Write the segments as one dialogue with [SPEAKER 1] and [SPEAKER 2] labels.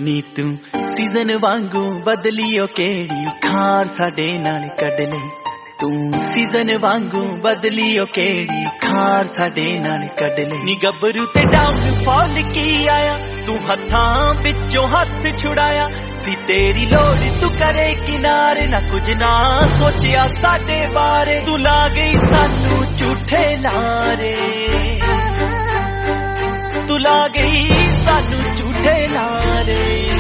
[SPEAKER 1] नी तू सीजन वांगू बदलियो केड़ी खार साडे नाल कढ ले तू सीजन वांगू बदलियो केड़ी खार साडे नाल कढ ले नी गबरू ते डाउन फॉल की आया तू हथां विचों हथ छुड़ाया सी तेरी लोड़ तू करे किनारे ना कुछ ना सोचिया साडे बारे तू ला गई सानू झूठे लारे तू ला गई सानू झूठे लारे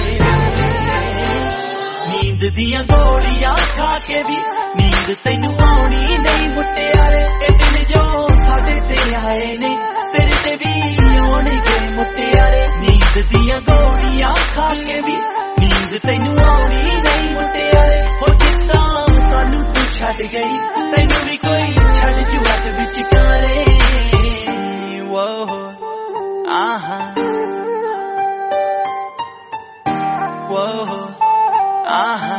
[SPEAKER 1] नींद दियां गोलियां खा के भी नींद तैनू आउणी नहीं मुटियारे ए दिल जो साडे ते आए ने तेरे ते भी आउणगे मुटियारे नींद दियां गोलियां खा के भी नींद तैनू आउणी नहीं मुटियारे हो जिंदा सानू तू छड्ड गई तैनू भी कोई छड्ड जू हट विचकारे वो आहा वो आहा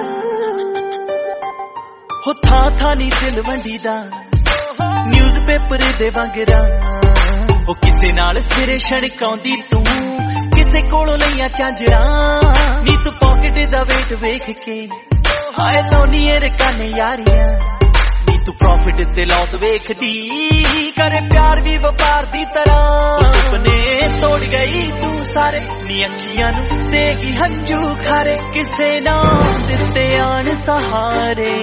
[SPEAKER 1] हो था नी दिल वंडीदा न्यूज़पेपर दे वांगरा वो किसे नाल फिरे छड़काउंदी तू किसे कोलों लईया झांजरा नी तू पॉकेट दा वेट वेख के हाय लौनी ए रकाने यारियां नी तू प्रॉफिट ते लॉस वेखदी करे प्यार भी व्यापार दी तरह सुपने तोड़ गई तू सारे नी अखियां नू देगी हंजू खारे किसे ना दिते आन सहारे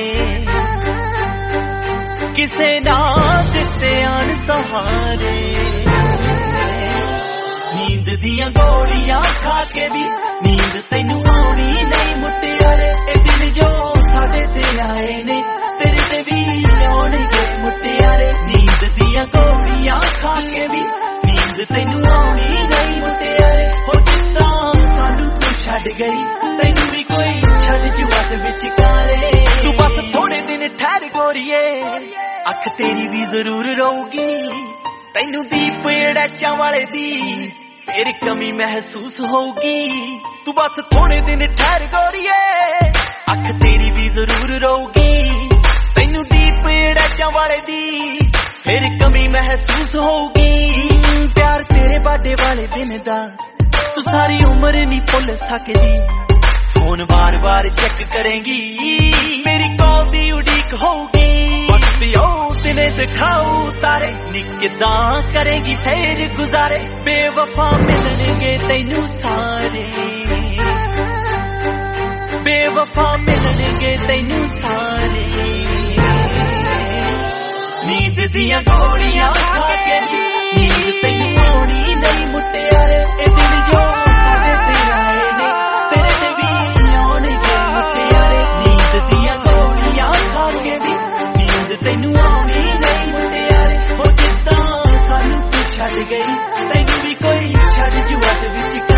[SPEAKER 1] किसे ना दिते आन सहारे नींद दियां गोलियां खा के भी नींद तैनू आउणी नहीं मुटियारे ए दिल जो साडे ते आए ने तेरे ते भी आउणगे मुटियारे नींद दियां गोलियां खा के भी नींद तैनू आउणी नहीं मुटियारे हो जिंदा सानू तू छड्ड गई तैनू भी कोई छड्ड जू हट विचकारे तू बस थोड़े दिन ठहर गोरीए अख तेरी भी जरूर रहूगी तैनू दीप अड़ैचां वाले दी फिर कमी महसूस होगी तू बस थोड़े दिन ठहर गोरीए अख तेरी भी जरूर रहूगी तैनू दीप अड़ैचां वाले दी फिर कमी महसूस होगी प्यार तेरे बर्थडे वाले दिन दा तू सारी उम्र नहीं भुल सकदी फोन बार बार चेक करेंगी मेरी कॉल दी उड़ीक होगी दिने दिखाऊ तारे नी किदां करेंगी फिर गुजारे बेवफा मिलनेंगे तैनू सारे बेवफा मिलनेंगे तैनू सारे नींद दियां गोलियां खा के नींद तैनू आउणी नहीं मुटियारे ए दिल जो साडे ते आए ने तेरे ते भी आउणगे मुटियारे नींद दियां गोलियां खा के नींद तैनू आउणी नहीं मुटियारे हो जिद्दां सानू तू छड्ड गई तैनू भी कोई छड्ड जू हट विचकारे